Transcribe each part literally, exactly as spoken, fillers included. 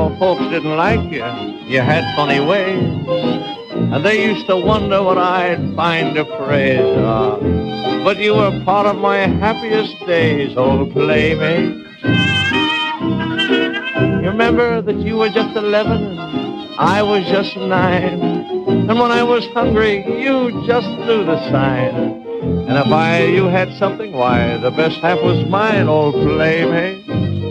know, folks didn't like you. You had funny ways. And they used to wonder what I'd find to praise. Uh, but you were part of my happiest days, old playmate. You remember that you were just eleven, I was just nine. And when I was hungry, you just knew the sign. And if I, you had something, why, the best half was mine, old playmate.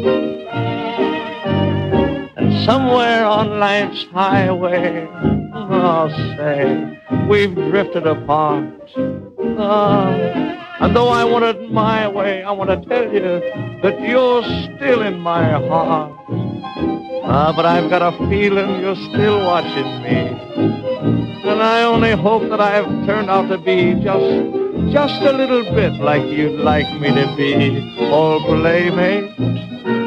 And somewhere on life's highway, oh, say, we've drifted apart. Oh, and though I want it my way, I want to tell you that you're still in my heart. Ah, but I've got a feeling you're still watching me. And I only hope that I've turned out to be just, just a little bit like you'd like me to be, old playmate.